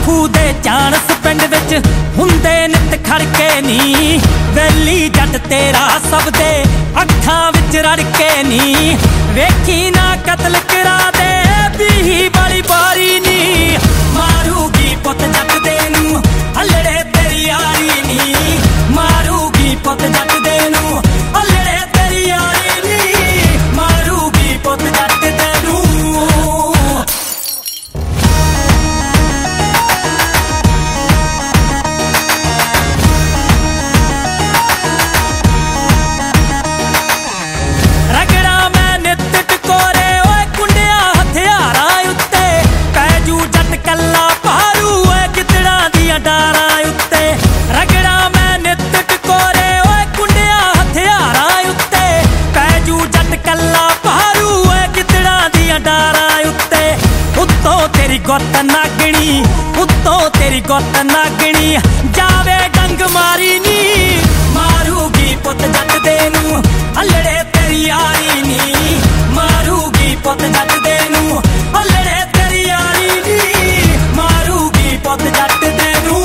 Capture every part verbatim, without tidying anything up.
ਬਾਪੂ ਦੇ ਚਾਣਸ ਪਿੰਡ ਵਿੱਚ ਹੁੰਦੇ ਨਿਤ ਖੜਕੇ ਨੀ ਵੈਲੀ ਜੱਟ ਤੇਰਾ ਸਭ ਦੇ ਅੱਖਾਂ ਵਿੱਚ ਰੜ ਕੇ ਨੀ ਵੇਖੀ ਨਾ ਕਤਲ ਕਰਾ ਦੇ ਵੀ ਵਾਲੀ ਬਾਰੀ ਨੀ ਮਾਰੂਗੀ ਪੁੱਤ ਜੱਟ ਦੇ ਨੂੰ ਹਲੜੇ ਤੇਰੀ ਯਾਰੀ ਨੀ ਮਾਰੂਗੀ ਪੁੱਤ ਜੱਟ ਦੇ ਨੂੰ ਹਲੜੇ ਤੇਰੀ ਯਾਰੀ ਨੀ ਮਾਰੂਗੀ ਪੁੱਤ ਜੱਟ ਦੇ ਨੂੰ ਰਗੜਾ ਮੈਂ ਨਿੱਤ ਟਕੋਰੇ ਓਏ ਕੁੰਡਿਆ ਹਥਿਆਰਾਂ ਉੱਤੇ ਪੈਜੂ ਜੱਟ ਕੱਲਾ ਭਾਰੂ ਓਏ ਗਿੱਦੜਾਂ ਦੀਆਂ ਡਾਰਾਂ ਉੱਤੇ ਰਗੜਾ ਮੈਂ ਨਿੱਤ ਟਕੋਰੇ ਓਏ ਕੁੰਡਿਆ ਹਥਿਆਰਾਂ ਉੱਤੇ ਪੈਜੂ ਜੱਟ ਕੱਲਾ ਭਾਰੂ ਓਏ ਗਿੱਦੜਾਂ ਦੀਆਂ ਡਾਰਾਂ ਉੱਤੇ ਉੱਤੋਂ ਤੇਰੀ ਗੁੱਤ ਨਾਗਣੀ ਉੱਤੋਂ ਤੇਰੀ ਗੁੱਤ ਨਾਗਣੀ ਜਾਵੇ ਡੰਗ ਮਾਰੀ ਨੀ ਮਾਰੂਗੀ ਪੁੱਤ ਜੱਟ ਦੇ ਨੂੰ ਹਲੜੇ ਤੇਰੀ ਯਾਰੀ ਨੀ ਮਾਰੂਗੀ ਪੁੱਤ ਜੱਟ ਦੇ ਨੂੰ ਹਲੜੇ ਤੇਰੀ ਯਾਰੀ ਨੀ ਮਾਰੂਗੀ ਪੁੱਤ ਜੱਟ ਦੇ ਨੂੰ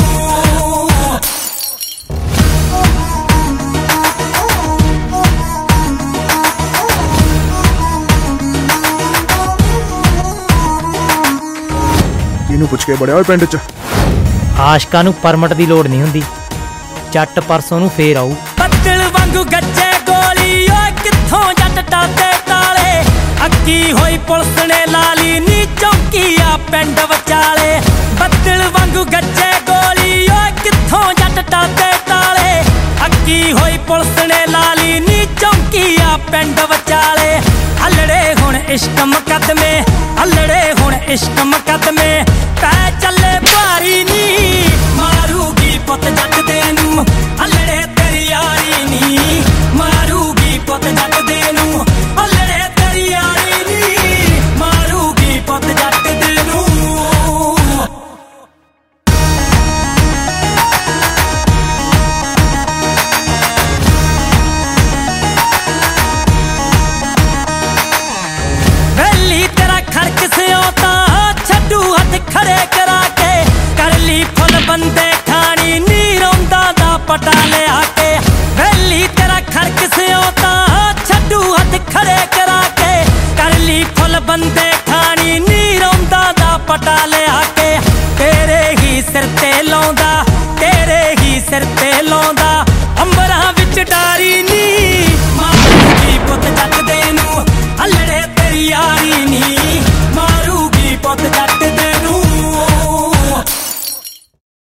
ਕਿਹਨੂੰ ਪੁੱਛ ਕੇ ਬੜਿਆ ਓਏ ਪਿੰਡ ਚ ਆਸ਼ਕਾਂ ਨੂੰ ਪਰਮਿਟ ਦੀ ਲੋੜ ਨਹੀਂ ਹੁੰਦੀ ਜੱਟ ਪਰਸੋਂ ਨੂੰ ਫੇਰ ਆਊ ਬੱਦਲ ਵਾਂਗੂ ਗੱਜੇ ਗੋਲੀ ਓਏ ਕਿੱਥੋਂ ਜੱਟ ਟਾਤੇ ਤਾਲੇ ਅੱਗੀ ਹੋਈ ਪੁਲਿਸ ਨੇ ਲਾਲੀ ਨੀ ਚੌਂਕੀਆ ਪਿੰਡ ਵਿਚਾਲੇ ਬੱਦਲ ਵਾਂਗੂ ਗੱਜੇ ਗੋਲੀ ਓਏ ਕਿੱਥੋਂ ਜੱਟ ਟਾਤੇ ਤਾਲੇ ਅੱਗੀ ਹੋਈ ਪੁਲਿਸ ਨੇ ਲਾਲੀ ਨੀ ਚੌਂਕੀਆ ਪਿੰਡ ਵਿਚਾਲੇ ਹਲੜੇ ਹੁਣ ਇਸ਼ਕ ਮੁਕੱਦਮੇ ਹਲੜੇ ਹੁਣ ਇਸ਼ਕ ਮੁਕੱਦਮੇ ਪੈ ਚੱਲੇ ਭਾਰੀ ਨੀ ਮਾਰੂਗੀ ਪੁੱਤ ਜੱਟ ਦੇ ਨੂੰ ਹਲੜੇ ਤੇਰੀ ਯਾਰੀ ਨੀ ਮਾਰੂਗੀ ਪੁੱਤ ਜੱਟ ਦੇ ਨੂੰ ਹਲੜੇ ਤੇਰੀ ਯਾਰੀ ਨੀ ਮਾਰੂਗੀ ਪੁੱਤ ਜੱਟ ਦੇ ਨੂੰ ਵੈਲੀ ਤੇਰਾ ਖੜਕ ਸਿਓ ਤਾਂ ਛੱਡੂ ਹੱਥ ਖੜੇ ਕਰਾ ਕੇ ਕਰ ਲਈ ਫੁੱਲ ਬੰਦੇ ਖਾਣੀ ਨੀ ਰੋਂਦਾ ਦਾ ਪਟਾ ਲਿਆ ਕੇ ਵੈਲੀ ਤੇਰਾ ਖੜਕ ਸਿਓ ਤਾਂ ਛੱਡੂ ਹੱਥ ਖੜੇ ਕਰਾ ਕੇ ਕਰ ਲਈ ਫੁੱਲ ਬੰਦੇ ਖਾਣੀ ਨੀ ਰੋਂਦਾ ਦਾ ਪਟਾ ਲਿਆ ਕੇ ਤੇਰੇ ਹੀ ਸਿਰ ਤੇ